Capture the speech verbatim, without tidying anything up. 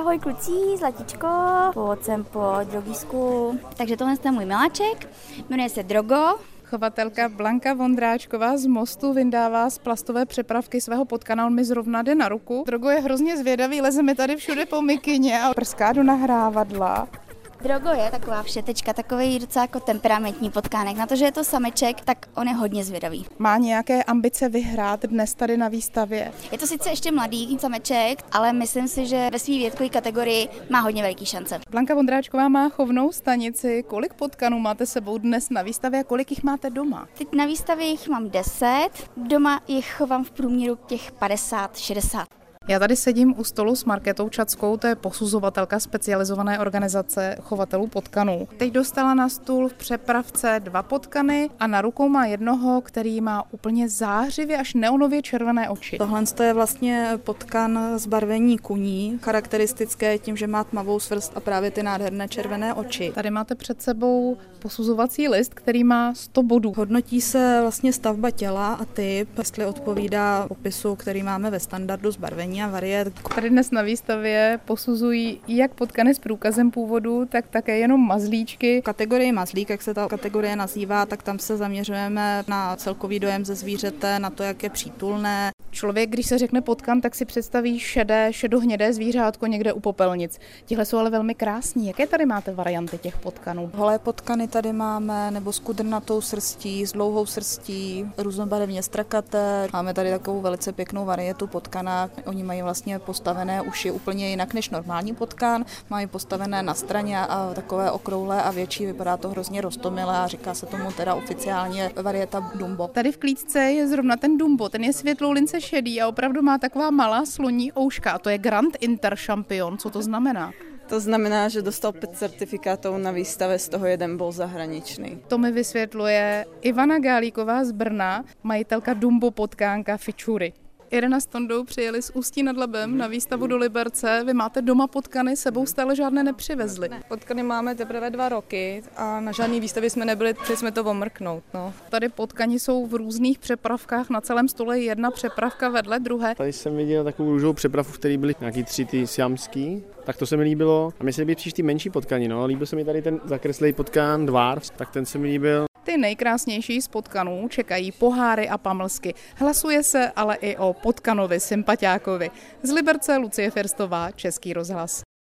ahoj kluci, zlatičko, pojď sem po drogisku. Takže tohle je můj miláček, jmenuje se Drogo. Chovatelka Blanka Vondráčková z Mostu vyndává z plastové přepravky svého potkana, on mi zrovna jde na ruku. Drogo je hrozně zvědavý, leze mi tady všude po mikině a prská do nahrávadla. Drogo je taková všetečka, takový docela jako temperamentní potkánek. Na to, že je to sameček, tak on je hodně zvědavý. Má nějaké ambice vyhrát dnes tady na výstavě? Je to sice ještě mladý sameček, ale myslím si, že ve své věkové kategorii má hodně velký šance. Blanka Vondráčková má chovnou stanici. Kolik potkanů máte sebou dnes na výstavě a kolik jich máte doma? Teď na výstavě jich mám deset, doma jich chovám v průměru těch padesát šedesát. Já tady sedím u stolu s Markétou Čackou, to je posuzovatelka specializované organizace chovatelů potkanů. Teď dostala na stůl v přepravce dva potkany a na rukou má jednoho, který má úplně zářivě až neonově červené oči. Tohle je vlastně potkan zbarvení kuní, charakteristické tím, že má tmavou svrst a právě ty nádherné červené oči. Tady máte před sebou posuzovací list, který má sto bodů. Hodnotí se vlastně stavba těla a typ, jestli odpovídá popisu, který máme ve standardu zbarvení a variet. Tady dnes na výstavě posuzují jak potkany s průkazem původu, tak také jenom mazlíčky. V kategorii mazlík, jak se ta kategorie nazývá, tak tam se zaměřujeme na celkový dojem ze zvířete, na to, jak je přítulné. Člověk, když se řekne potkan, tak si představí šedé, šedohnědé zvířátko někde u popelnic. Tihle jsou ale velmi krásní. Jaké tady máte varianty těch potkanů? Holé potkany tady máme, nebo s kudrnatou srstí, s dlouhou srstí, různobarevně strakaté. Máme tady takovou velice pěknou varietu potkana. Oni mají vlastně postavené uši úplně jinak než normální potkan. Mají postavené na straně a takové okrouhlé a větší. Vypadá to hrozně roztomilé a říká se tomu teda oficiálně varieta Dumbo. Tady v klíčce je zrovna ten Dumbo. Ten je světlou lince šedý a opravdu má taková malá sloní ouška. A to je Grand Inter Champion. Co to znamená? To znamená, že dostal pět certifikátů na výstave, z toho jeden byl zahraničný. To mi vysvětluje Ivana Gálíková z Brna, majitelka Dumbo potkánka Fičury. Irena s Tondou přijeli z Ústí nad Labem na výstavu do Liberce. Vy máte doma potkany, sebou stále žádné nepřivezli. Ne, potkany máme teprve dva roky a na žádný výstavě jsme nebyli, při jsme to omrknout. No. Tady potkani jsou v různých přepravkách, na celém stole je jedna přepravka vedle druhé. Tady jsem viděl takovou růžovou přepravku, v které byly nějaký tři ty siamský. Tak to se mi líbilo. A mně se líbí příště ty menší potkani, no. Líbil se mi tady ten zakreslej potkán Dwarf, tak ten se mi líbil. Ty nejkrásnější z potkanů čekají poháry a pamlsky. Hlasuje se ale i o potkanovi sympatiákovi. Z Liberce Lucie Firstová, Český rozhlas.